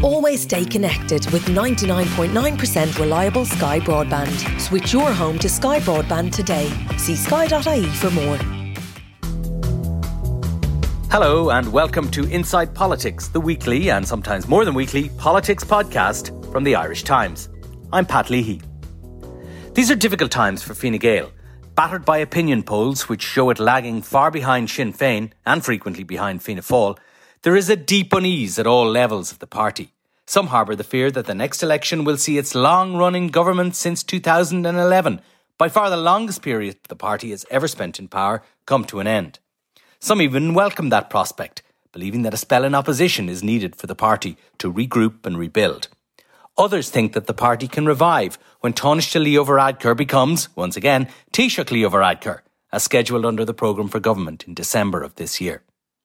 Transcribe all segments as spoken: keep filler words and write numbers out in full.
Always stay connected with ninety-nine point nine percent reliable Sky Broadband. Switch your home to Sky Broadband today. See sky dot I E for more. Hello and welcome to Inside Politics, the weekly and sometimes more than weekly politics podcast from the Irish Times. I'm Pat Leahy. These are difficult times for Fine Gael. Battered by opinion polls which show it lagging far behind Sinn Féin and frequently behind Fianna Fáil, there is a deep unease at all levels of the party. Some harbour the fear that the next election will see its long-running government since two thousand eleven, by far the longest period the party has ever spent in power, come to an end. Some even welcome that prospect, believing that a spell in opposition is needed for the party to regroup and rebuild. Others think that the party can revive when Taoiseach Leo Varadkar becomes, once again, Taoiseach Leo Varadkar, as scheduled under the programme for government in December of this year.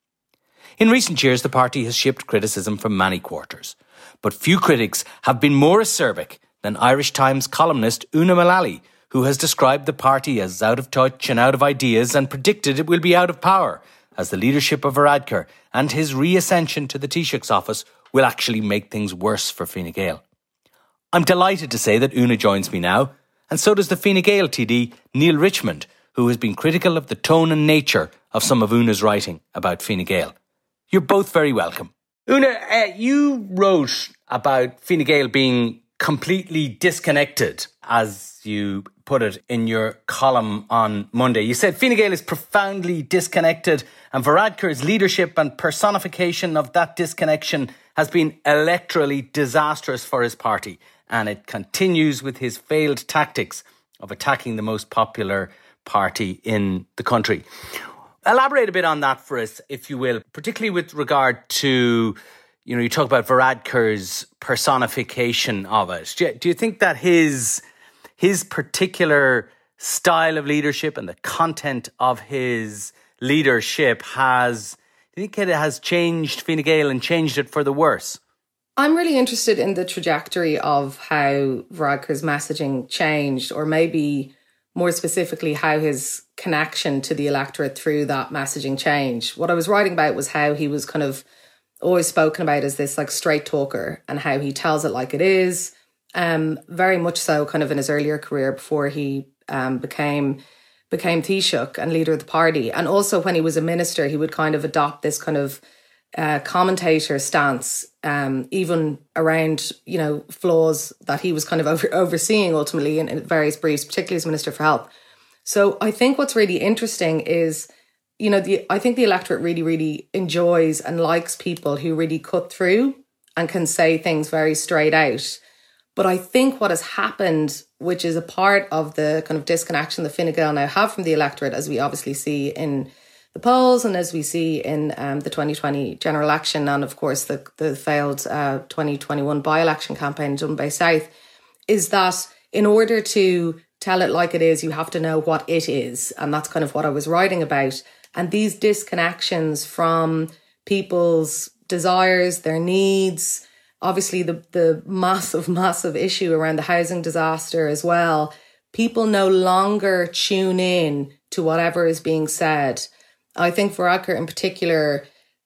In recent years, the party has shipped criticism from many quarters, but few critics have been more acerbic than Irish Times columnist Una Mullally, who has described the party as out of touch and out of ideas and predicted it will be out of power, as the leadership of Varadkar and his reascension to the Taoiseach's office will actually make things worse for Fine Gael. I'm delighted to say that Una joins me now, and so does the Fine Gael T D Neil Richmond, who has been critical of the tone and nature of some of Una's writing about Fine Gael. You're both very welcome. Una, uh, you wrote about Fine Gael being completely disconnected, as you put it in your column on Monday. You said Fine Gael is profoundly disconnected and Varadkar's leadership and personification of that disconnection has been electorally disastrous for his party, and it continues with his failed tactics of attacking the most popular party in the country. Elaborate a bit on that for us, if you will, particularly with regard to, you know, you talk about Varadkar's personification of it. Do you, do you think that his his particular style of leadership and the content of his leadership has, do you think it has changed Fine Gael and changed it for the worse? I'm really interested in the trajectory of how Varadkar's messaging changed, or maybe more specifically, how his connection to the electorate through that messaging changed. What I was writing about was how he was kind of always spoken about as this like straight talker and how he tells it like it is. Um, very much so kind of in his earlier career before he um, became became Taoiseach and leader of the party. And also when he was a minister, he would kind of adopt this kind of uh, commentator stance, um, even around, you know, flaws that he was kind of over, overseeing ultimately in, in various briefs, particularly as Minister for Health. So I think what's really interesting is, you know, the I think the electorate really, really enjoys and likes people who really cut through and can say things very straight out. But I think what has happened, which is a part of the kind of disconnection that Fine Gael now have from the electorate, as we obviously see in the polls and as we see in um, the twenty twenty general election and, of course, the, the failed uh, twenty twenty-one by-election campaign in Dublin Bay South, is that in order to tell it like it is, you have to know what it is. And that's kind of what I was writing about. And these disconnections from people's desires, their needs, obviously the, the massive, massive issue around the housing disaster as well. People no longer tune in to whatever is being said. I think Varadkar in particular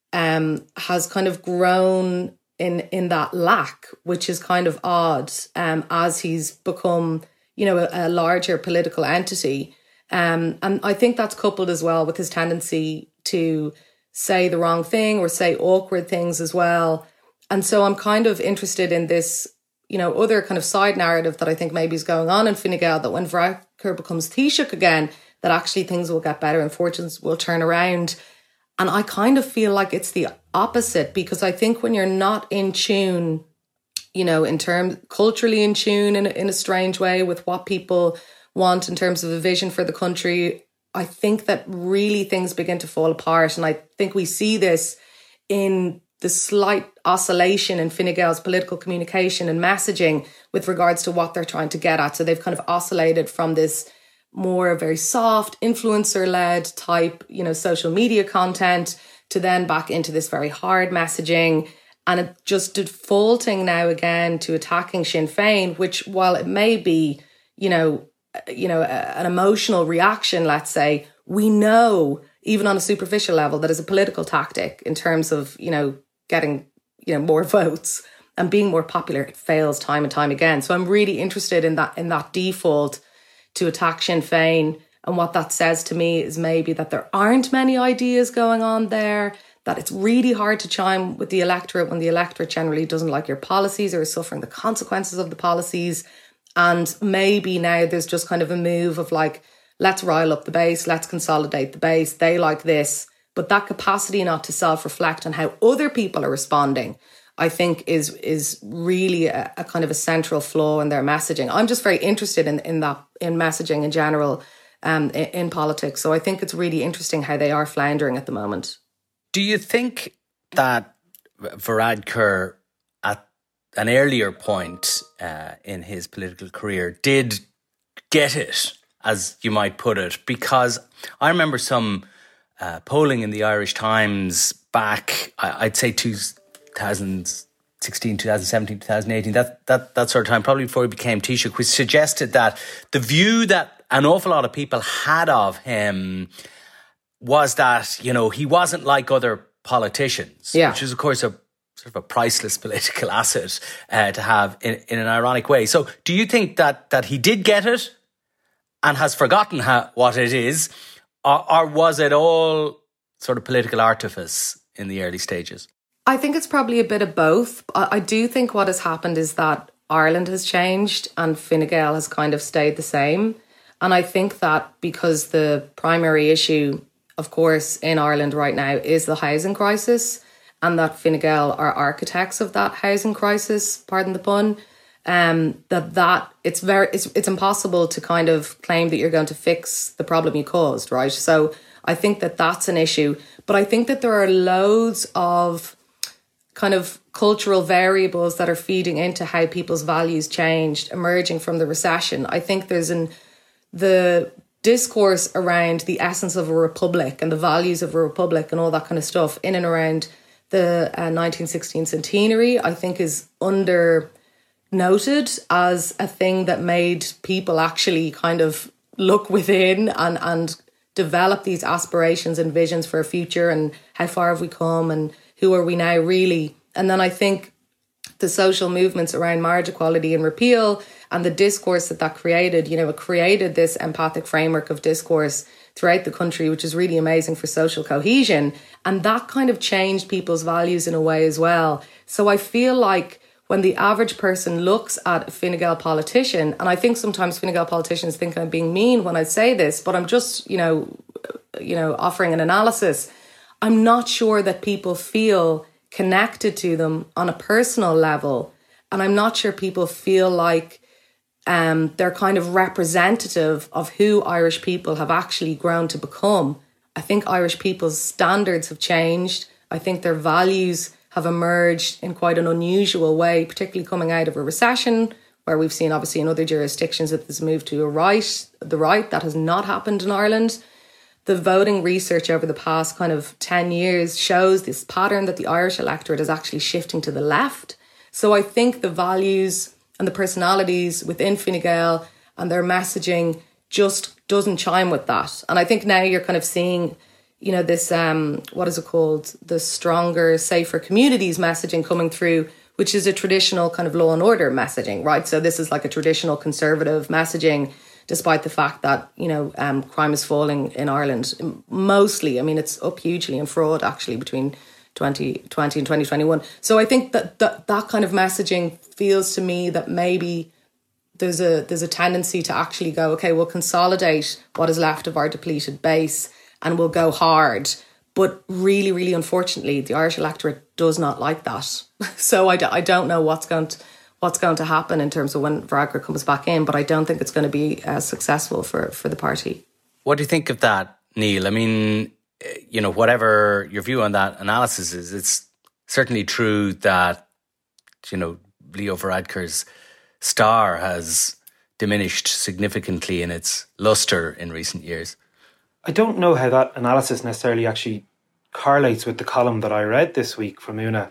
um, has kind of grown in, in that lack, which is kind of odd um, as he's become, you know, a, a larger political entity. Um, and I think that's coupled as well with his tendency to say the wrong thing or say awkward things as well. And so I'm kind of interested in this, you know, other kind of side narrative that I think maybe is going on in Fine Gael, that when Varadkar becomes Taoiseach again, that actually things will get better and fortunes will turn around. And I kind of feel like it's the opposite, because I think when you're not in tune, you know, in terms, culturally in tune in, in a strange way with what people want in terms of a vision for the country, I think that really things begin to fall apart. And I think we see this in the slight oscillation in Fine Gael's political communication and messaging with regards to what they're trying to get at. So they've kind of oscillated from this more very soft, influencer-led type, you know, social media content to then back into this very hard messaging. And it just defaulting now again to attacking Sinn Féin, which, while it may be, you know, you know, an emotional reaction, let's say, we know, even on a superficial level, that is a political tactic in terms of, you know, getting, you know, more votes. and being more popular, it fails time and time again. So I'm really interested in that in that default to attack Sinn Féin. And what that says to me is maybe that there aren't many ideas going on there, that it's really hard to chime with the electorate when the electorate generally doesn't like your policies or is suffering the consequences of the policies. And maybe now there's just kind of a move of like, let's rile up the base, let's consolidate the base. They like this. But that capacity not to self-reflect on how other people are responding, I think is is really a, a kind of a central flaw in their messaging. I'm just very interested in, in that, in messaging in general, um, in, in politics. So I think it's really interesting how they are floundering at the moment. Do you think that Varadkar, at an earlier point uh, in his political career, did get it, as you might put it? Because I remember some uh, polling in the Irish Times back, I'd say two thousand sixteen, two thousand seventeen, two thousand eighteen, that, that, that sort of time, probably before he became Taoiseach, which suggested that the view that an awful lot of people had of him was that, you know, he wasn't like other politicians, yeah. which is, of course, a sort of a priceless political asset uh, to have in, in an ironic way. So do you think that that he did get it and has forgotten how, what it is, or, or was it all sort of political artifice in the early stages? I think it's probably a bit of both. I do think what has happened is that Ireland has changed and Fine Gael has kind of stayed the same. And I think that because the primary issue, of course, in Ireland right now is the housing crisis, and that Fine Gael are architects of that housing crisis, pardon the pun, um, that that it's very it's, it's impossible to kind of claim that you're going to fix the problem you caused, right? So I think that that's an issue. But I think that there are loads of kind of cultural variables that are feeding into how people's values changed, emerging from the recession. I think there's an the discourse around the essence of a republic and the values of a republic and all that kind of stuff in and around the uh, nineteen sixteen centenary, I think is under noted as a thing that made people actually kind of look within and, and develop these aspirations and visions for a future and how far have we come and who are we now really? And then I think the social movements around marriage equality and repeal and the discourse that that created, you know, it created this empathic framework of discourse throughout the country, which is really amazing for social cohesion. And that kind of changed people's values in a way as well. So I feel like when the average person looks at a Fine Gael politician, and I think sometimes Fine Gael politicians think I'm being mean when I say this, but I'm just, you know, you know, offering an analysis. I'm not sure that people feel connected to them on a personal level. And I'm not sure people feel like um, they're kind of representative of who Irish people have actually grown to become. I think Irish people's standards have changed. I think their values have emerged in quite an unusual way, particularly coming out of a recession, where we've seen obviously in other jurisdictions that there's moved to a right, the right. That has not happened in Ireland. The voting research over the past kind of ten years shows this pattern that the Irish electorate is actually shifting to the left. So I think the values and the personalities within Fine Gael and their messaging just doesn't chime with that. And I think now you're kind of seeing, you know, this, um, what is it called? The stronger, safer communities messaging coming through, which is a traditional kind of law and order messaging, right? So this is like a traditional conservative messaging, despite the fact that, you know, um, crime is falling in Ireland. Mostly, I mean, it's up hugely in fraud, actually, between twenty twenty and twenty twenty-one. So I think that that, that kind of messaging feels to me that maybe there's a there's a tendency to actually go, okay, we'll consolidate what is left of our depleted base and we'll go hard. But really, really unfortunately, the Irish electorate does not like that. So I, d- I don't know what's going to... what's going to happen in terms of when Varadkar comes back in, but I don't think it's going to be as successful for, for the party. What do you think of that, Neil? I mean, you know, whatever your view on that analysis is, it's certainly true that, you know, Leo Varadkar's star has diminished significantly in its lustre in recent years. I don't know how that analysis necessarily actually correlates with the column that I read this week from Una.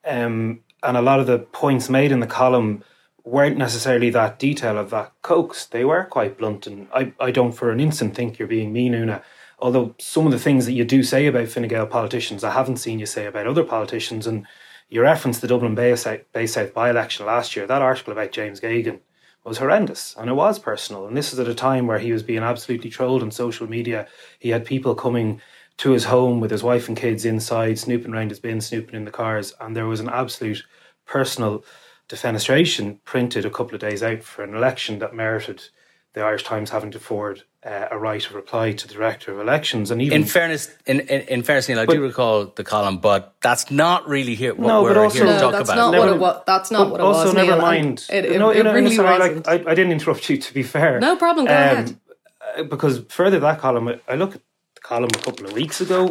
Um, and a lot of the points made in the column weren't necessarily that detailed of that coaxed. They were quite blunt. And I, I don't for an instant think you're being mean, Una. Although some of the things that you do say about Fine Gael politicians, I haven't seen you say about other politicians. And You referenced the Dublin Bay South, Bay South by-election last year. That article about James Geoghegan was horrendous, and it was personal. And this is at a time where he was being absolutely trolled on social media. He had people coming to his home with his wife and kids inside, snooping around his bin, snooping in the cars, and there was an absolute personal defenestration printed a couple of days out for an election that merited the Irish Times having to forward uh, a right of reply to the Director of Elections. And even in fairness, in, in, in fairness, Neil, I but, do recall the column, but that's not really here, what no, we're but also, here to no, talk that's about. Not never, what it was, that's not what it also, was. never Neil, mind. It, it, no, it, no, it really sorry, wasn't. like, I, I didn't interrupt you, to be fair. No problem, go um, ahead. Because further that column, I look at the column a couple of weeks ago.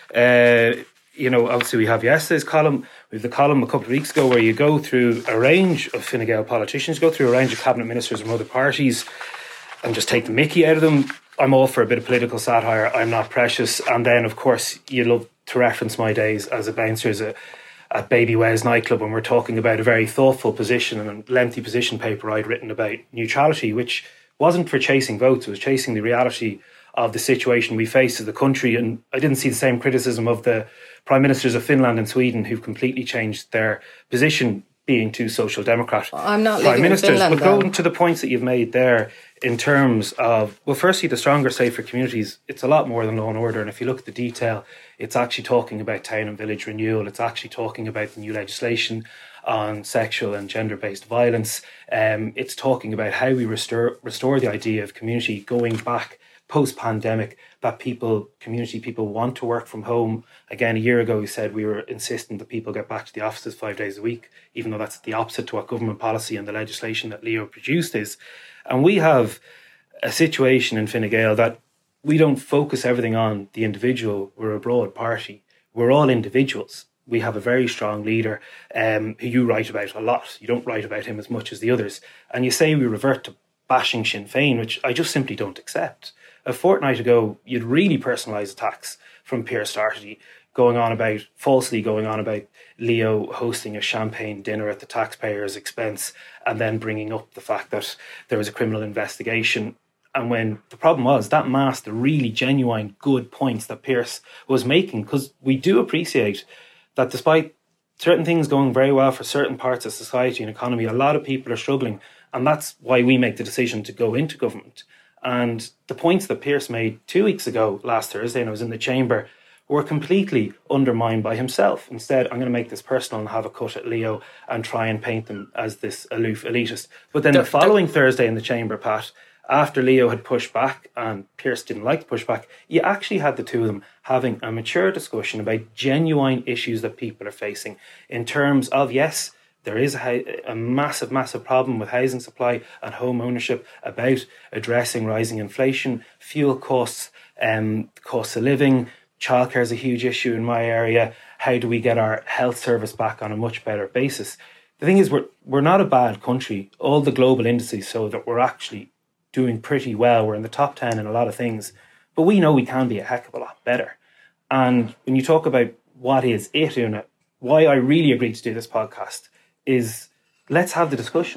Uh, you know, obviously we have yesterday's column. We have the column a couple of weeks ago where you go through a range of Fine Gael politicians, go through a range of cabinet ministers from other parties and just take the mickey out of them. I'm all for a bit of political satire. I'm not precious. And then, of course, you love to reference my days as a bouncer as a, at Baby Wes nightclub when we're talking about a very thoughtful position and a lengthy position paper I'd written about neutrality, which wasn't for chasing votes. It was chasing the reality of the situation we face as a country. And I didn't see the same criticism of the Prime Ministers of Finland and Sweden who've completely changed their position, being two social democrat I'm not prime ministers. In Finland, but going to the points that you've made there in terms of, well, firstly, the stronger, safer communities, it's a lot more than law and order. And if you look at the detail, it's actually talking about town and village renewal. It's actually talking about the new legislation on sexual and gender-based violence. Um, it's talking about how we restore restore the idea of community going back post-pandemic, that people, community people want to work from home. Again, a year ago, we said we were insisting that people get back to the offices five days a week, even though that's the opposite to what government policy and the legislation that Leo produced is. And we have a situation in Fine Gael that we don't focus everything on the individual. We're a broad party. We're all individuals. We have a very strong leader um, who you write about a lot. You don't write about him as much as the others. And you say we revert to bashing Sinn Féin, which I just simply don't accept. A fortnight ago, you'd really personalised attacks from Pearse Doherty, going on about, falsely going on about Leo hosting a champagne dinner at the taxpayer's expense and then bringing up the fact that there was a criminal investigation. And when the problem was, that masked the really genuine good points that Pearse was making, because we do appreciate that despite certain things going very well for certain parts of society and economy, a lot of people are struggling. And that's why we make the decision to go into government. And the points that Pearse made two weeks ago, last Thursday, and I was in the chamber, were completely undermined by himself. Instead, I'm going to make this personal and have a cut at Leo and try and paint them as this aloof elitist. But then the, the following the, Thursday in the chamber, Pat, after Leo had pushed back and Pearse didn't like to push back, you actually had the two of them having a mature discussion about genuine issues that people are facing in terms of, yes, there is a, a massive, massive problem with housing supply and home ownership, about addressing rising inflation, fuel costs, um, cost of living. Childcare is a huge issue in my area. How do we get our health service back on a much better basis? The thing is, we're we're not a bad country. All the global indices show that we're actually doing pretty well. We're in the top ten in a lot of things. But we know we can be a heck of a lot better. And when you talk about what is it, Una, why I really agreed to do this podcast is, let's have the discussion.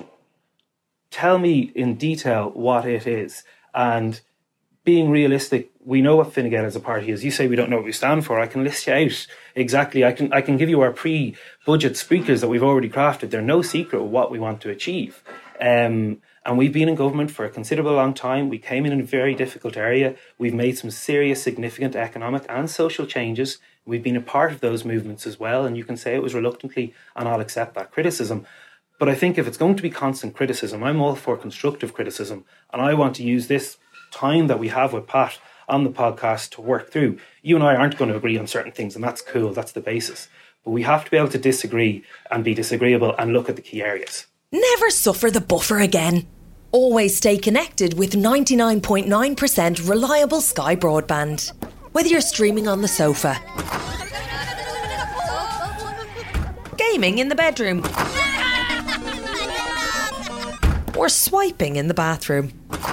Tell me in detail what it is. And being realistic, we know what Fine Gael as a party is. You say we don't know what we stand for. I can list you out exactly. I can I can give you our pre-budget speakers that we've already crafted. They're no secret of what we want to achieve. Um, and we've been in government for a considerable long time. We came in in a very difficult area. We've made some serious, significant economic and social changes. We've been a part of those movements as well. And you can say it was reluctantly, and I'll accept that criticism. But I think if it's going to be constant criticism, I'm all for constructive criticism. And I want to use this time that we have with Pat on the podcast to work through. You and I aren't going to agree on certain things, and that's cool. That's the basis. But we have to be able to disagree and be disagreeable and look at the key areas. Never suffer the buffer again. Always stay connected with ninety-nine point nine percent reliable Sky broadband. Whether you're streaming on the sofa, gaming in the bedroom, or swiping in the bathroom.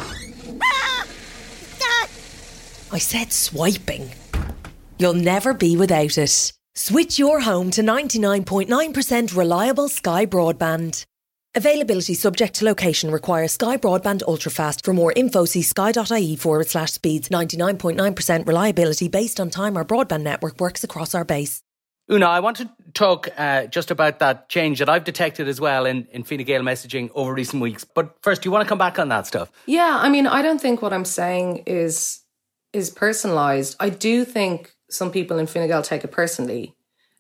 I said swiping. You'll never be without it. Switch your home to ninety-nine point nine percent reliable Sky broadband. Availability subject to location. Requires Sky Broadband Ultrafast. For more info, see sky.ie forward slash speeds. ninety-nine point nine percent reliability based on time our broadband network works across our base. Una, I want to talk uh, just about that change that I've detected as well in, in Fine Gael messaging over recent weeks. But first, do you want to come back on that stuff? Yeah, I mean, I don't think what I'm saying is is personalised. I do think some people in Fine Gael take it personally.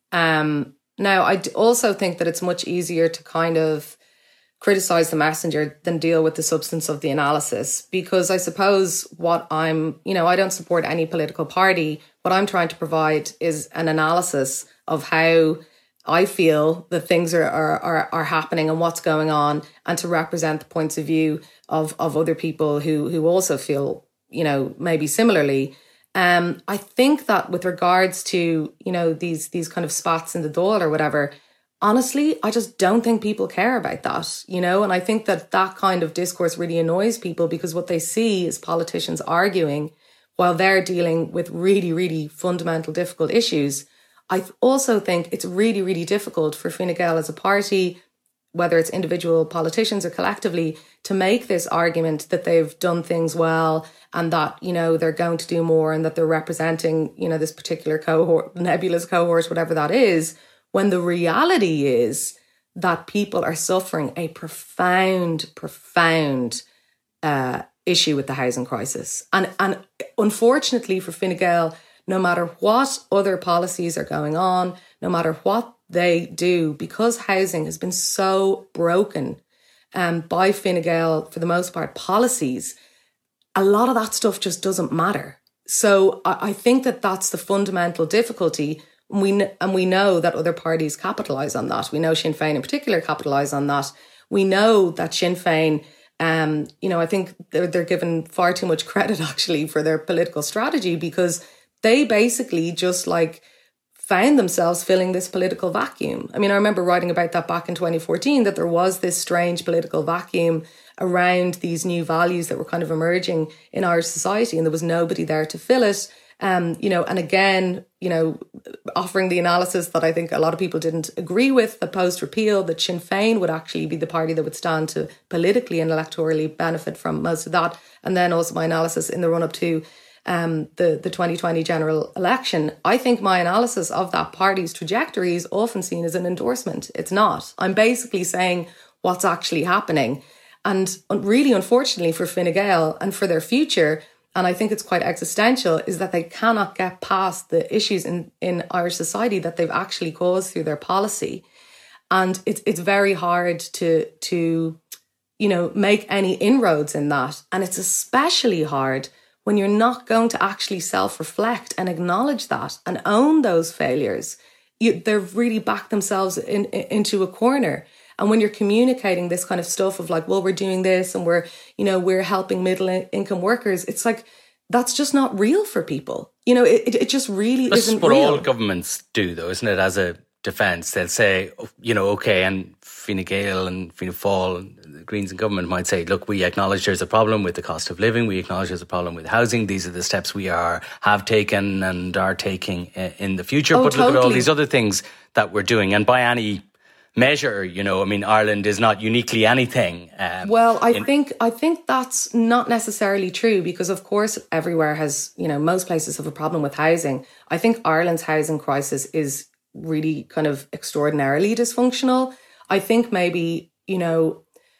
Um, now, I also think that it's much easier to kind of criticise the messenger than deal with the substance of the analysis, because I suppose what I'm, you know, I don't support any political party. What I'm trying to provide is an analysis of how I feel that things are are, are, are happening and what's going on, and to represent the points of view of, of other people who who also feel, you know, maybe similarly. Um, I think that with regards to, you know, these these kind of spots in the Dáil or whatever, honestly, I just don't think people care about that, you know, and I think that that kind of discourse really annoys people, because what they see is politicians arguing while they're dealing with really, really fundamental, difficult issues. I also think it's really, really difficult for Fine Gael as a party, whether it's individual politicians or collectively, to make this argument that they've done things well and that, you know, they're going to do more and that they're representing, you know, this particular cohort, nebulous cohort, whatever that is, when the reality is that people are suffering a profound, profound uh, issue with the housing crisis. And, and unfortunately for Fine Gael, no matter what other policies are going on, no matter what they do, because housing has been so broken um, by Fine Gael, for the most part, policies, a lot of that stuff just doesn't matter. So I, I think that that's the fundamental difficulty. We kn- and we know that other parties capitalise on that. We know Sinn Féin in particular capitalise on that. We know that Sinn Féin, um, you know, I think they're, they're given far too much credit actually for their political strategy, because they basically just like found themselves filling this political vacuum. I mean, I remember writing about that back in twenty fourteen, that there was this strange political vacuum around these new values that were kind of emerging in Irish society, and there was nobody there to fill it. Um, you know, and again, you know, offering the analysis that I think a lot of people didn't agree with, the post-repeal, that Sinn Féin would actually be the party that would stand to politically and electorally benefit from most of that. And then also my analysis in the run-up to um, the, the twenty twenty general election. I think my analysis of that party's trajectory is often seen as an endorsement. It's not. I'm basically saying what's actually happening. And really, unfortunately for Fine Gael and for their future, and I think it's quite existential, is that they cannot get past the issues in, in Irish society that they've actually caused through their policy. And it's it's very hard to, to, you know, make any inroads in that. And it's especially hard when you're not going to actually self-reflect and acknowledge that and own those failures. You, they've really backed themselves in, in, into a corner. And when you're communicating this kind of stuff of like, well, we're doing this and we're, you know, we're helping middle income workers, it's like, that's just not real for people. You know, it, it just really That's isn't what real. all governments do, though, isn't it? As a defence, they'll say, you know, OK, and Fine Gael and Fianna Fáil and the Greens in government might say, look, we acknowledge there's a problem with the cost of living. We acknowledge there's a problem with housing. These are the steps we are have taken and are taking in the future. Oh, but totally. look at all these other things that we're doing. And by any measure, you know, I mean, Ireland is not uniquely anything. Um, well, I in- think I think that's not necessarily true, because of course everywhere has, you know, most places have a problem with housing. I think Ireland's housing crisis is really kind of extraordinarily dysfunctional. I think maybe, you know,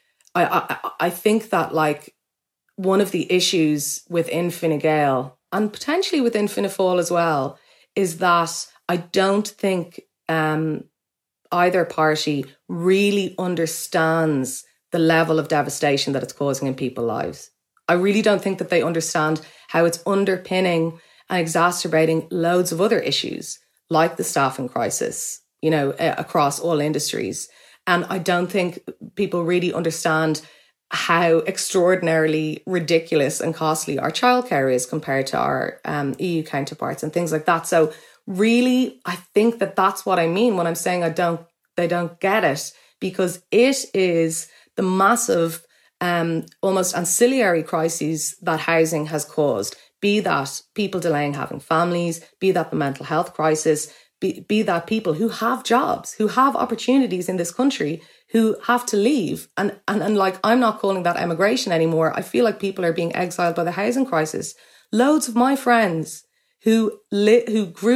I I, I think that like one of the issues within Fine Gael and potentially within Fianna Fáil as well is that I don't think um either party really understands the level of devastation that it's causing in people's lives. I really don't think that they understand how it's underpinning and exacerbating loads of other issues, like the staffing crisis, you know, across all industries. And I don't think people really understand how extraordinarily ridiculous and costly our childcare is compared to our um, E U counterparts and things like that. So really, I think that that's what I mean when I'm saying I don't, they don't get it, because it is the massive, um, almost ancillary crises that housing has caused. Be that people delaying having families, be that the mental health crisis, be, be that people who have jobs, who have opportunities in this country, who have to leave. And, and, and like, I'm not calling that emigration anymore. I feel like people are being exiled by the housing crisis. Loads of my friends who li- who grew up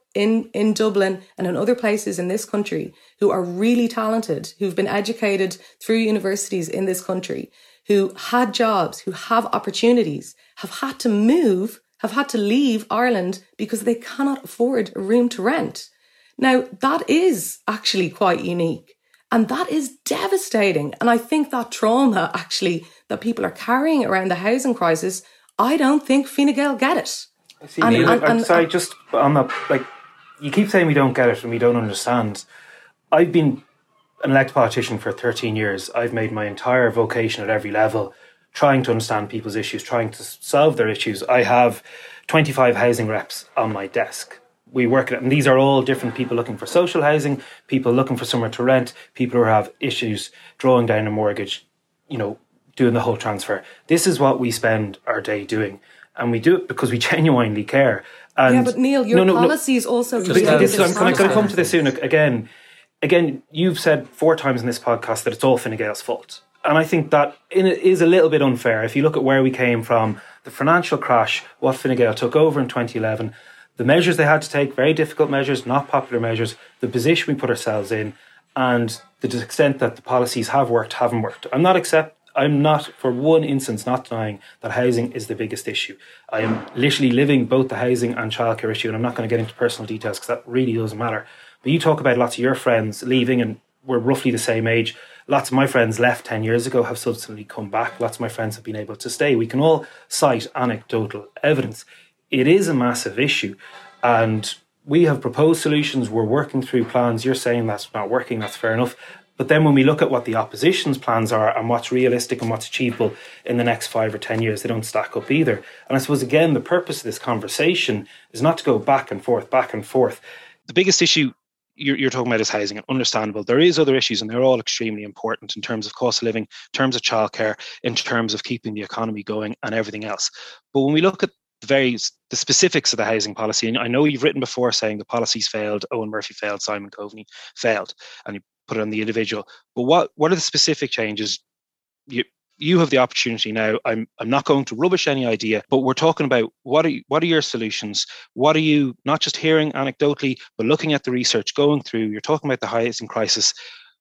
in, in Dublin and in other places in this country who are really talented, who've been educated through universities in this country, who had jobs, who have opportunities, have had to move, have had to leave Ireland because they cannot afford a room to rent. Now, that is actually quite unique. And that is devastating. And I think that trauma, actually, that people are carrying around the housing crisis, I don't think Fine Gael get it. I see, and, and, and, I'm and, sorry, just on that, like, you keep saying we don't get it and we don't understand. I've been an elected politician for thirteen years. I've made my entire vocation at every level trying to understand people's issues, trying to solve their issues. I have twenty-five housing reps on my desk. We work at, and these are all different people looking for social housing, people looking for somewhere to rent, people who have issues drawing down a mortgage, you know, doing the whole transfer. This is what we spend our day doing. And we do it because we genuinely care. And yeah, but Neil, your no, no, policies no, also... This, this, I'm, can I can I come to this soon? Again, again, you've said four times in this podcast that it's all Fine Gael's fault. And I think that is a little bit unfair. If you look at where we came from, the financial crash, what Fine Gael took over in twenty eleven, the measures they had to take, very difficult measures, not popular measures, the position we put ourselves in, and the extent that the policies have worked, haven't worked. I'm not accept. I'm not, for one instance, not denying that housing is the biggest issue. I am literally living both the housing and childcare issue, and I'm not going to get into personal details because that really doesn't matter. But you talk about lots of your friends leaving, and we're roughly the same age. Lots of my friends left ten years ago, have subsequently come back. Lots of my friends have been able to stay. We can all cite anecdotal evidence. It is a massive issue, and we have proposed solutions. We're working through plans. You're saying that's not working. That's fair enough. But then when we look at what the opposition's plans are and what's realistic and what's achievable in the next five or ten years, they don't stack up either. And I suppose, again, the purpose of this conversation is not to go back and forth, back and forth. The biggest issue you're, you're talking about is housing, and understandable. There is other issues, and they're all extremely important in terms of cost of living, in terms of childcare, in terms of keeping the economy going and everything else. But when we look at the very the specifics of the housing policy, and I know you've written before saying the policies failed, Owen Murphy failed, Simon Coveney failed, and you put it on the individual. But what what are the specific changes? You you have the opportunity now. I'm I'm not going to rubbish any idea, but we're talking about what are what are your solutions? What are you not just hearing anecdotally, but looking at the research, going through? You're talking about the housing crisis.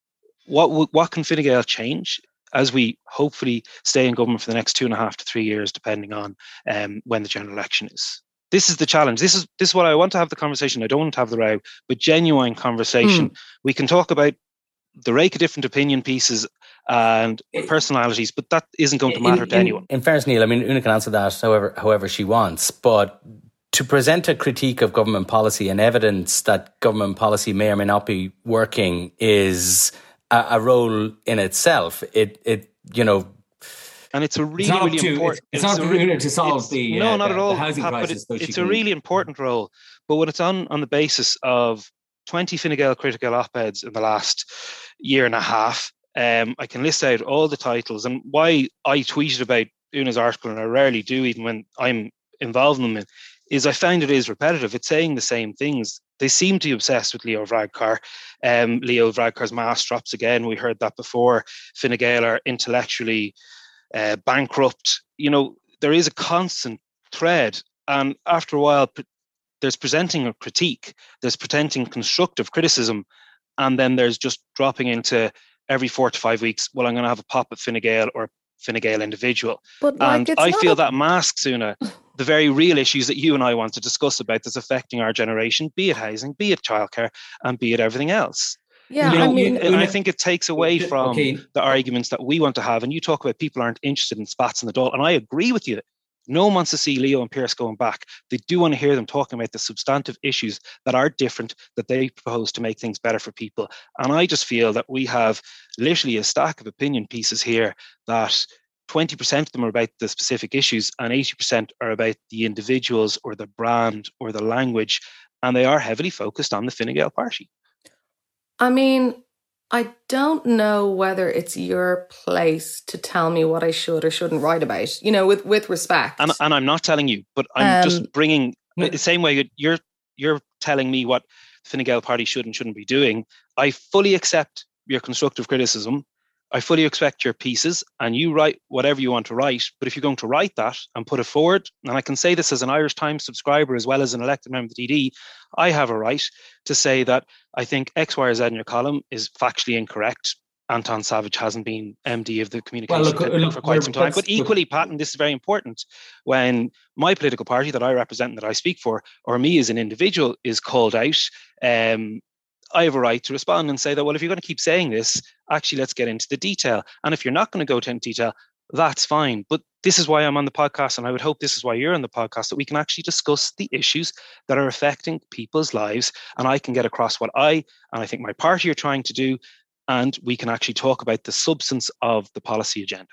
What what can Fine Gael change as we hopefully stay in government for the next two and a half to three years, depending on um, when the general election is? This is the challenge. This is this is what I want to have the conversation. I don't want to have the row, but genuine conversation. Mm. We can talk about the rake of different opinion pieces and personalities, but that isn't going to matter in, to anyone. In, in fairness, Neil, I mean, Una can answer that however however she wants, but to present a critique of government policy and evidence that government policy may or may not be working is a, a role in itself. It, it, you know, and it's a really, it's really to, important. It's, it's, it's not for Una to solve the no, uh, not the, at all. the housing Pat, crisis. But it, it's can... a really important role. But when it's on on the basis of twenty Fine Gael critical op-eds in the last year and a half, um, I can list out all the titles and why I tweeted about Una's article, and I rarely do, even when I'm involved in them, is I find it is repetitive. It's saying the same things. They seem to be obsessed with Leo Varadkar. Um, Leo Varadkar's mask drops again. We heard that before. Fine Gael are intellectually uh, bankrupt. You know, there is a constant thread. And after a while, there's presenting a critique. There's presenting constructive criticism. And then there's just dropping into every four to five weeks, well, I'm going to have a pop at Fine Gael or Fine Gael individual. But like, and I feel a... that masks, Una, the very real issues that you and I want to discuss about that's affecting our generation, be it housing, be it childcare, and be it everything else. Yeah, you know, I mean, and I think it takes away from okay. the arguments that we want to have. And you talk about people aren't interested in spats in the Dáil, and I agree with you. No one wants to see Leo and Pierce going back. They do want to hear them talking about the substantive issues that are different, that they propose to make things better for people. And I just feel that we have literally a stack of opinion pieces here that twenty percent of them are about the specific issues and eighty percent are about the individuals or the brand or the language. And they are heavily focused on the Fine Gael party. I mean, I don't know whether it's your place to tell me what I should or shouldn't write about, you know, with, with respect. And, and I'm not telling you, but I'm um, just bringing, the same way you're you're telling me what the Fine Gael party should and shouldn't be doing. I fully accept your constructive criticism. I fully expect your pieces and you write whatever you want to write. But if you're going to write that and put it forward, and I can say this as an Irish Times subscriber as well as an elected member of the T D, I have a right to say that I think X, Y, or Z in your column is factually incorrect. Anton Savage hasn't been M D of the Communications well, look, look, for quite some time. But equally, Pat, and this is very important, when my political party that I represent and that I speak for, or me as an individual, is called out, um, I have a right to respond and say that, well, if you're going to keep saying this, actually, let's get into the detail. And if you're not going to go into detail, that's fine. But this is why I'm on the podcast, and I would hope this is why you're on the podcast, that we can actually discuss the issues that are affecting people's lives, and I can get across what I, and I think my party are trying to do, and we can actually talk about the substance of the policy agenda.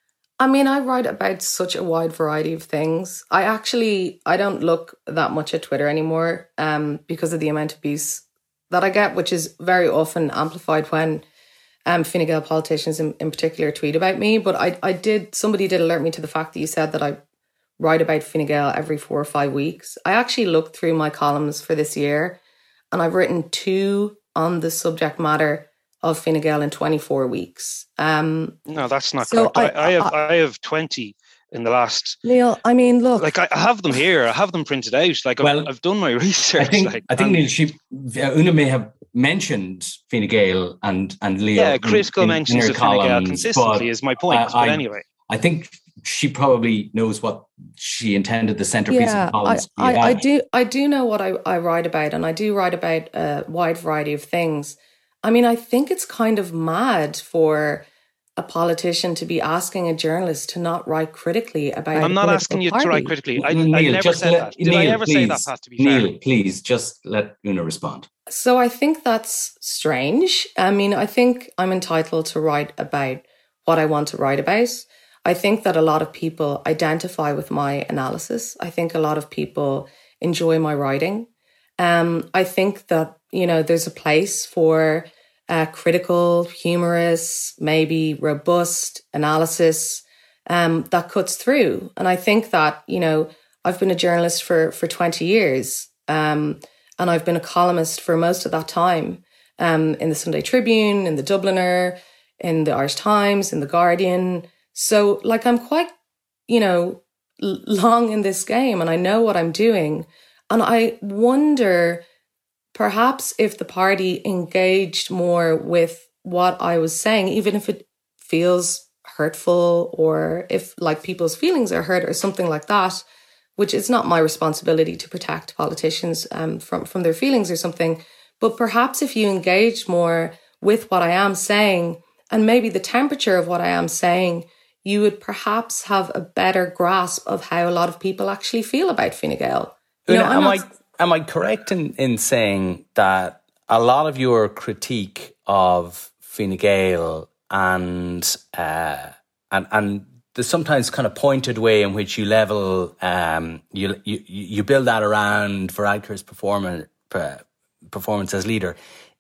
I mean, I write about such a wide variety of things. I actually, I don't look that much at Twitter anymore um, because of the amount of abuse that I get, which is very often amplified when um, Fine Gael politicians in, in particular tweet about me. But I, I did, somebody did alert me to the fact that you said that I write about Fine Gael every four or five weeks. I actually looked through my columns for this year, and I've written two on the subject matter of Fine Gael in twenty-four weeks. Um, no, that's not so correct. I, I, I have I, I have twenty in the last. Neil, I mean, look, like I have them here. I have them printed out. Like well, I've, I've done my research. I think like, I think Neil, she Una may have mentioned Fine Gael and and Leo. Yeah, critical in, mentions in of Fine Gael consistently is my point. Uh, but I, anyway, I think she probably knows what she intended the centerpiece yeah, of columns. I, I, I do. I do know what I, I write about, and I do write about a wide variety of things. I mean, I think it's kind of mad for a politician to be asking a journalist to not write critically about. I'm not asking you party. to write critically. I, Neil, I never said let, that. Did Neil, I ever please, say that, Pat, to be Neil, fair? please, just let Una respond. So I think that's strange. I mean, I think I'm entitled to write about what I want to write about. I think that a lot of people identify with my analysis. I think a lot of people enjoy my writing. Um, I think that, you know, there's a place for uh, critical, humorous, maybe robust analysis um, that cuts through. And I think that, you know, I've been a journalist for, for twenty years. Um, and I've been a columnist for most of that time um, in the Sunday Tribune, in the Dubliner, in the Irish Times, in the Guardian. So, like, I'm quite, you know, l- long in this game, and I know what I'm doing. And I wonder, perhaps if the party engaged more with what I was saying, even if it feels hurtful, or if, like, people's feelings are hurt or something like that, which is not my responsibility to protect politicians um, from, from their feelings or something. But perhaps if you engaged more with what I am saying, and maybe the temperature of what I am saying, you would perhaps have a better grasp of how a lot of people actually feel about Fine Gael. You Una, know, am, not... I, am I correct in, in saying that a lot of your critique of Fine Gael and, uh, and, and the sometimes kind of pointed way in which you level, um, you, you, you build that around Varadkar's performance, performance as leader,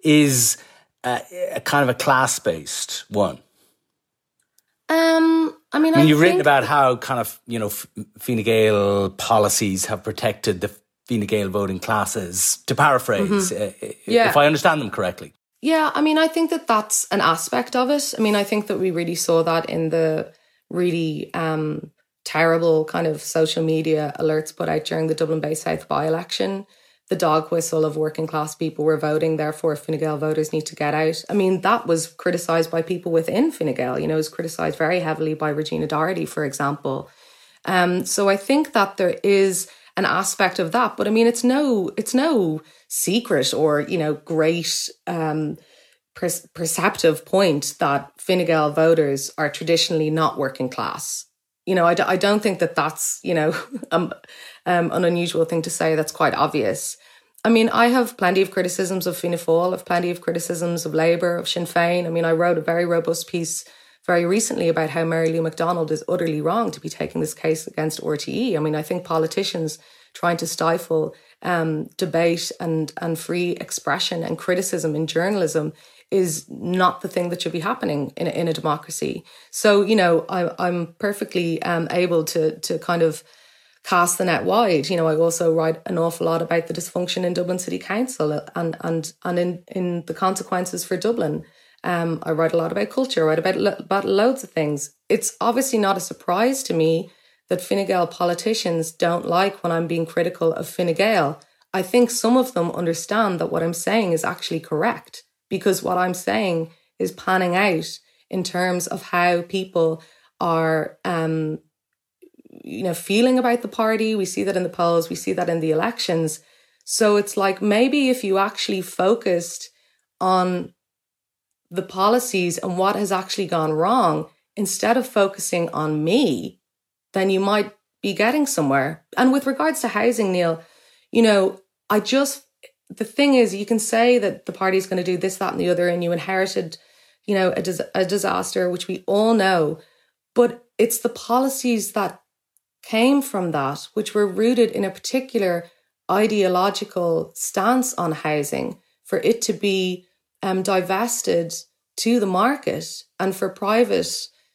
is a, a kind of a class-based one? Um, I mean, I mean, I you've written think... about how kind of, you know, Fine Gael policies have protected the Fine Gael voting classes, to paraphrase, mm-hmm. uh, yeah. if I understand them correctly. Yeah, I mean, I think that that's an aspect of it. I mean, I think that we really saw that in the really um, terrible kind of social media alerts put out during the Dublin Bay South by-election. The dog whistle of working class people were voting, therefore Fine Gael voters need to get out. I mean, that was criticised by people within Fine Gael. You know, it was criticised very heavily by Regina Doherty, for example. Um, so I think that there is an aspect of that. But I mean, it's no it's no secret or, you know, great um, per- perceptive point that Fine Gael voters are traditionally not working class. You know, I, d- I don't think that that's, you know, um, um, an unusual thing to say. That's quite obvious. I mean, I have plenty of criticisms of Fianna Fáil. I have plenty of criticisms of Labour, of Sinn Féin. I mean, I wrote a very robust piece very recently about how Mary Lou McDonald is utterly wrong to be taking this case against R T E. I mean, I think politicians trying to stifle um, debate and, and free expression and criticism in journalism is not the thing that should be happening in a, in a democracy. So, you know, I, I'm perfectly um, able to to kind of cast the net wide. You know, I also write an awful lot about the dysfunction in Dublin City Council and and and in, in the consequences for Dublin. Um, I write a lot about culture, I write about, lo- about loads of things. It's obviously not a surprise to me that Fine Gael politicians don't like when I'm being critical of Fine Gael. I think some of them understand that what I'm saying is actually correct, because what I'm saying is panning out in terms of how people are, um, you know, feeling about the party. We see that in the polls, we see that in the elections. So it's like, maybe if you actually focused on the policies and what has actually gone wrong, instead of focusing on me, then you might be getting somewhere. And with regards to housing, Neil, you know, I just, the thing is, you can say that the party is going to do this, that, and the other, and you inherited, you know, a, dis- a disaster, which we all know. But it's the policies that came from that, which were rooted in a particular ideological stance on housing, for it to be um, divested to the market and for private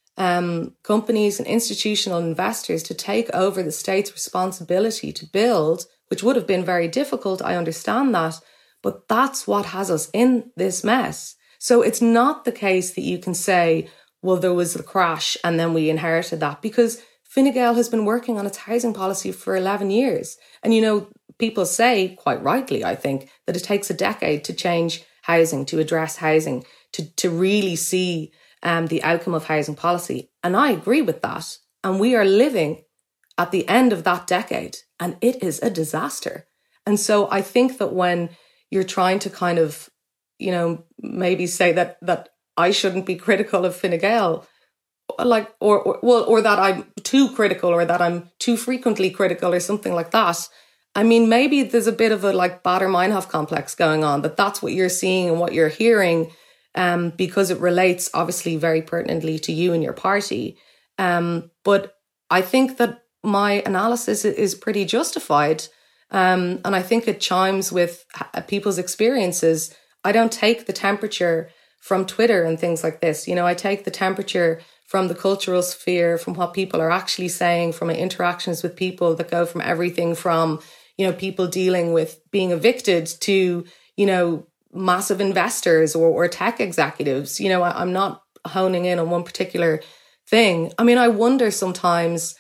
um, companies and institutional investors to take over the state's responsibility to build, which would have been very difficult. I understand that, but that's what has us in this mess. So it's not the case that you can say, well, there was a crash and then we inherited that, because Fine Gael has been working on its housing policy for eleven years. And, you know, people say, quite rightly, I think, that it takes a decade to change housing, to address housing, to, to really see um, the outcome of housing policy. And I agree with that. And we are living at the end of that decade, and it is a disaster. And so I think that when you're trying to kind of, you know, maybe say that that I shouldn't be critical of Fine Gael, like, or, or well, or that I'm too critical, or that I'm too frequently critical, or something like that. I mean, maybe there's a bit of a like Baader-Meinhof complex going on, that that's what you're seeing and what you're hearing, um, because it relates obviously very pertinently to you and your party. Um, but I think that my analysis is pretty justified, um, and I think it chimes with people's experiences. I don't take the temperature from Twitter and things like this. You know, I take the temperature from the cultural sphere, from what people are actually saying, from my interactions with people that go from everything from, you know, people dealing with being evicted to, you know, massive investors or, or tech executives. You know, I, I'm not honing in on one particular thing. I mean, I wonder sometimes,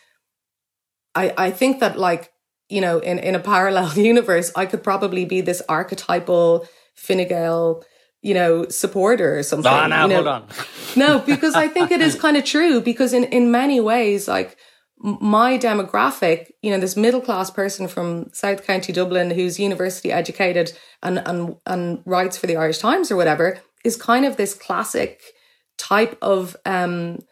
I, I think that, like, you know, in, in a parallel universe, I could probably be this archetypal Fine Gael, you know, supporter or something. No, no, you know? hold on. No, because I think it is kind of true, because in, in many ways, like, my demographic, you know, this middle-class person from South County Dublin who's university educated and, and, and writes for the Irish Times or whatever, is kind of this classic type of um,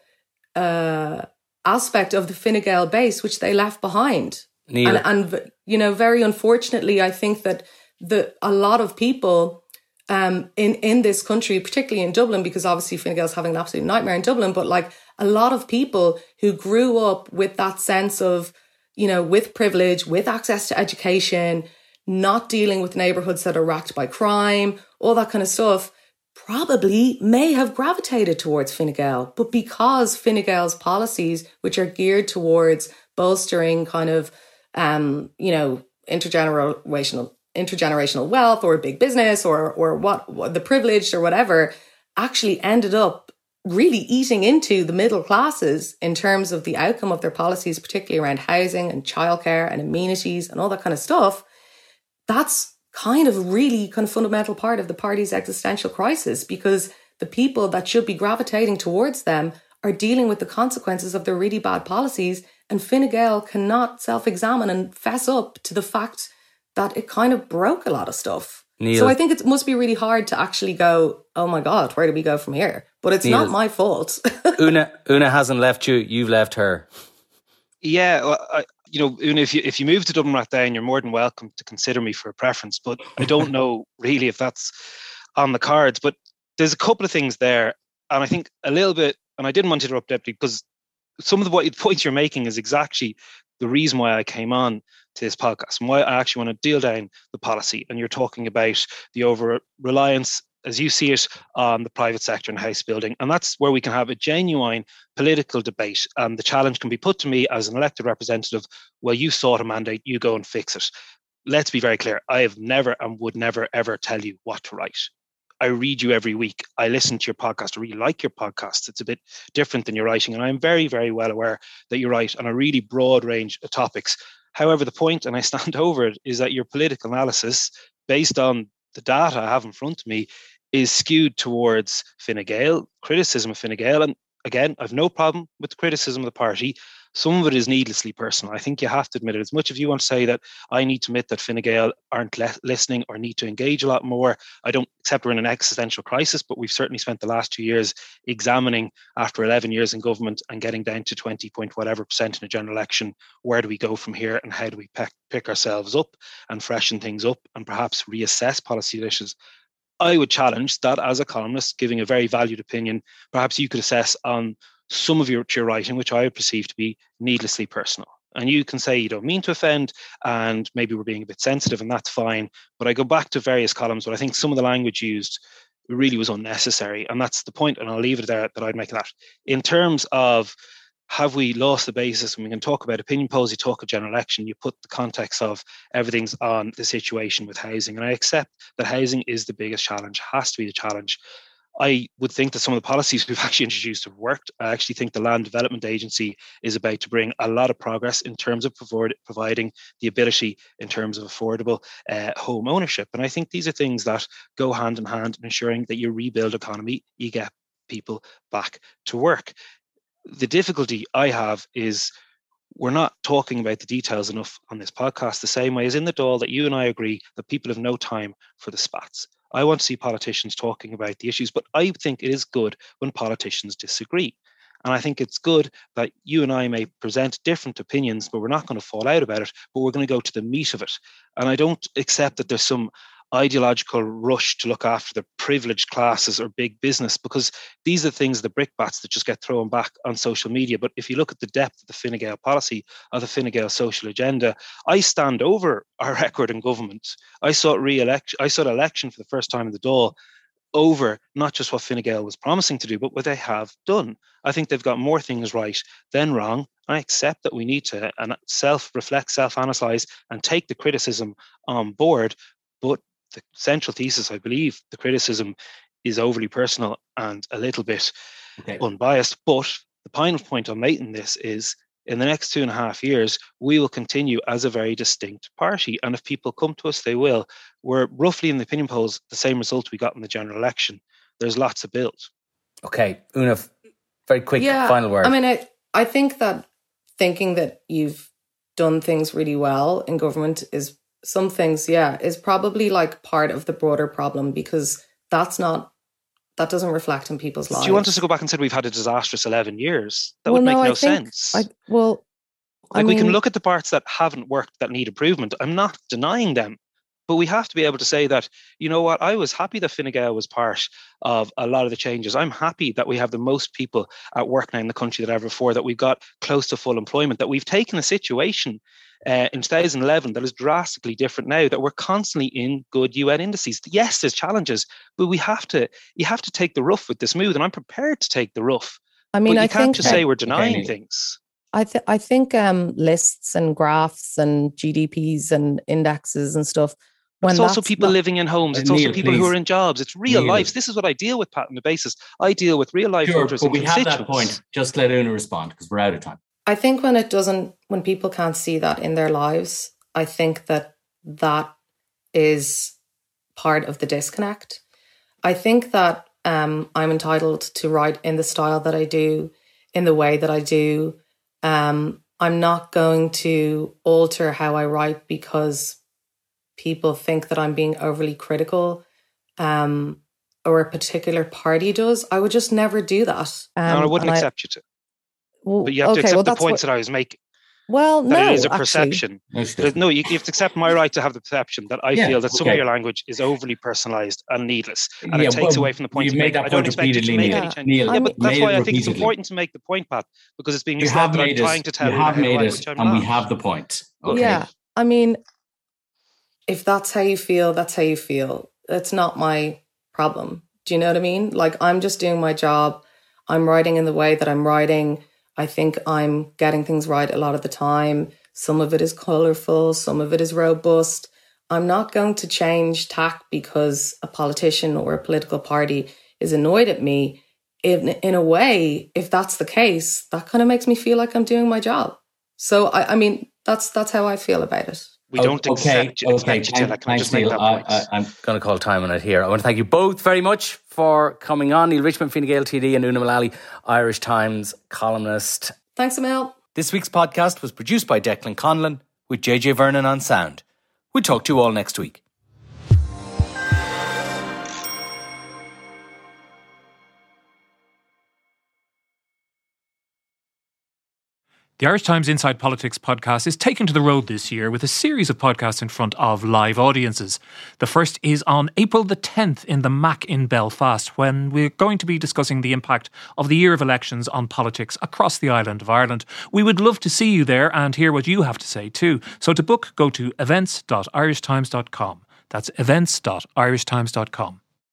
uh, aspect of the Fine Gael base, which they left behind. Neil. And, and, you know, very unfortunately, I think that the a lot of people um, in, in this country, particularly in Dublin, because obviously Fine Gael's having an absolute nightmare in Dublin, but like a lot of people who grew up with that sense of, you know, with privilege, with access to education, not dealing with neighbourhoods that are racked by crime, all that kind of stuff, probably may have gravitated towards Fine Gael. But because Fine Gael's policies, which are geared towards bolstering kind of, um, you know, intergenerational intergenerational wealth or big business or or what, what the privileged or whatever, actually ended up really eating into the middle classes in terms of the outcome of their policies, particularly around housing and childcare and amenities and all that kind of stuff. That's kind of really kind of fundamental part of the party's existential crisis, because the people that should be gravitating towards them are dealing with the consequences of their really bad policies, and Fine Gael cannot self-examine and fess up to the fact that it kind of broke a lot of stuff. Neil. So I think it must be really hard to actually go, oh my God, where do we go from here? But it's Neil. Not my fault. Una Una hasn't left you, you've left her. Yeah, well, I, you know, Una, if you, if you move to Dublin Rathdown, you're more than welcome to consider me for a preference, but I don't know really if that's on the cards. But there's a couple of things there, and I think a little bit, and I didn't want to interrupt Deputy, because some of the what, points you're making is exactly the reason why I came on to this podcast and why I actually want to deal down the policy. And you're talking about the over-reliance, as you see it, on the private sector and house building. And that's where we can have a genuine political debate. And the challenge can be put to me as an elected representative, well, you sought a mandate, you go and fix it. Let's be very clear. I have never and would never, ever tell you what to write. I read you every week. I listen to your podcast. I really like your podcast. It's a bit different than your writing. And I'm very, very well aware that you write on a really broad range of topics. However, the point, and I stand over it, is that your political analysis, based on the data I have in front of me, is skewed towards Fine Gael, criticism of Fine Gael. And again, I've no problem with the criticism of the party. Some of it is needlessly personal. I think you have to admit it. As much as you want to say that I need to admit that Fine Gael aren't le- listening or need to engage a lot more, I don't accept we're in an existential crisis, but we've certainly spent the last two years examining, after eleven years in government and getting down to twenty point whatever percent in a general election, where do we go from here and how do we pick, pick ourselves up and freshen things up and perhaps reassess policy issues. I would challenge that as a columnist, giving a very valued opinion, perhaps you could assess on some of your, your writing, which I would perceive to be needlessly personal. And you can say you don't mean to offend and maybe we're being a bit sensitive, and that's fine. But I go back to various columns where I think some of the language used really was unnecessary. And that's the point, and I'll leave it there that I'd make that. In terms of have we lost the basis, and we can talk about opinion polls, you talk of general election, you put the context of everything's on the situation with housing. And I accept that housing is the biggest challenge, has to be the challenge. I would think that some of the policies we've actually introduced have worked. I actually think the Land Development Agency is about to bring a lot of progress in terms of provide, providing the ability in terms of affordable uh, home ownership. And I think these are things that go hand in hand in ensuring that you rebuild economy, you get people back to work. The difficulty I have is we're not talking about the details enough on this podcast, the same way as in the Dáil that you and I agree that people have no time for the spats. I want to see politicians talking about the issues, but I think it is good when politicians disagree. And I think it's good that you and I may present different opinions, but we're not going to fall out about it, but we're going to go to the meat of it. And I don't accept that there's some ideological rush to look after the privileged classes or big business, because these are things, the brickbats that just get thrown back on social media. But if you look at the depth of the Fine Gael policy or the Fine Gael social agenda, I stand over our record in government. I saw re-election, I saw election for the first time in the Dáil over not just what Fine Gael was promising to do, but what they have done. I think they've got more things right than wrong. I accept that we need to and self-reflect, self-analyse and take the criticism on board. But the central thesis, I believe, the criticism is overly personal and a little bit okay. unbiased. But the final point I'm making this is, in the next two and a half years, we will continue as a very distinct party. And if people come to us, they will. We're roughly in the opinion polls the same result we got in the general election. There's lots of build. Okay, Una, very quick yeah, final word. I mean, I, I think that thinking that you've done things really well in government is some things, yeah, is probably like part of the broader problem, because that's not, that doesn't reflect in people's lives. Do you want us to go back and say we've had a disastrous eleven years? That well, would make no, no I think, sense. I, well, like I we mean, can look at the parts that haven't worked, that need improvement. I'm not denying them, but we have to be able to say that, you know what, I was happy that Fine Gael was part of a lot of the changes. I'm happy that we have the most people at work now in the country than ever before, that we've got close to full employment, that we've taken a situation Uh, in two thousand eleven that is drastically different now, that we're constantly in good U N indices. Yes, there's challenges, but we have to, you have to take the rough with the smooth, and I'm prepared to take the rough. I mean, but you I can't think, just say we're denying okay. things. I, th- I think um, lists and graphs and G D Ps and indexes and stuff. When it's also people not, living in homes. It's Neil, also people please. who are in jobs. It's real Neil. lives. This is what I deal with, Pat, on the basis. I deal with real life sure, voters but and we constituents. have that point. Just let Una respond, because we're out of time. I think when it doesn't, when people can't see that in their lives, I think that that is part of the disconnect. I think that um, I'm entitled to write in the style that I do, in the way that I do. Um, I'm not going to alter how I write because people think that I'm being overly critical um, or a particular party does. I would just never do that. Um, no, I wouldn't accept I, you to. Well, but you have okay, to accept well, the points what, that I was making. Well, that no, it is a perception. Actually. No, you, you have to accept my right to have the perception that I yeah, feel that some okay. of your language is overly personalised and needless, and yeah, it takes well, away from the point you've you made make. I don't expect you to make any change. Neil, yeah, but that's why I think repeatedly. it's important to make the point, Pat, because it's being you misled have that I'm it, trying to tell you. You have made it, it, and not. we have the point. Okay. Yeah, I mean, if that's how you feel, that's how you feel. It's not my problem. Do you know what I mean? Like, I'm just doing my job. I'm writing in the way that I'm writing. I think I'm getting things right a lot of the time. Some of it is colourful. Some of it is robust. I'm not going to change tack because a politician or a political party is annoyed at me. In, in a way, if that's the case, that kind of makes me feel like I'm doing my job. So, I, I mean, that's that's how I feel about it. We don't okay, accept, okay, expect you to. Like, can I just make that I, point? I, I'm going to call time on it here. I want to thank you both very much for coming on. Neil Richmond, Fine Gael T D, and Una Mullally, Irish Times columnist. Thanks, Emil. This week's podcast was produced by Declan Conlon with J J Vernon on sound. We'll talk to you all next week. The Irish Times Inside Politics podcast is taken to the road this year with a series of podcasts in front of live audiences. The first is on April the tenth in the Mac in Belfast, when we're going to be discussing the impact of the year of elections on politics across the island of Ireland. We would love to see you there and hear what you have to say too. So to book, go to events dot irish times dot com. That's events dot irish times dot com.